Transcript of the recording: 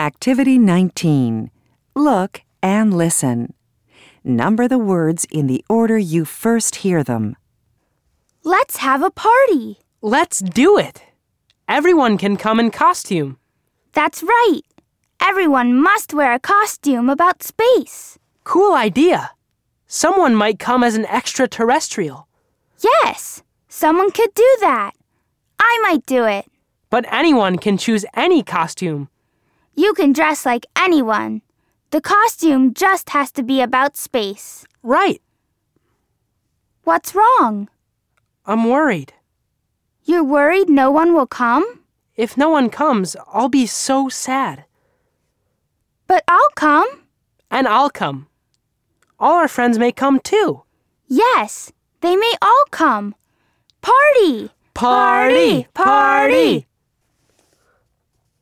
Activity 19. Look and listen. Number the words in the order you first hear them. Let's have a party. Let's do it. Everyone can come in costume. That's right. Everyone must wear a costume about space. Cool idea. Someone might come as an extraterrestrial. Yes, someone could do that. I might do it. But anyone can choose any costume. You can dress like anyone. The costume just has to be about space. Right. What's wrong? I'm worried. You're worried no one will come? If no one comes, I'll be so sad. But I'll come. And I'll come. All our friends may come too. Yes, they may all come. Party! Party! Party!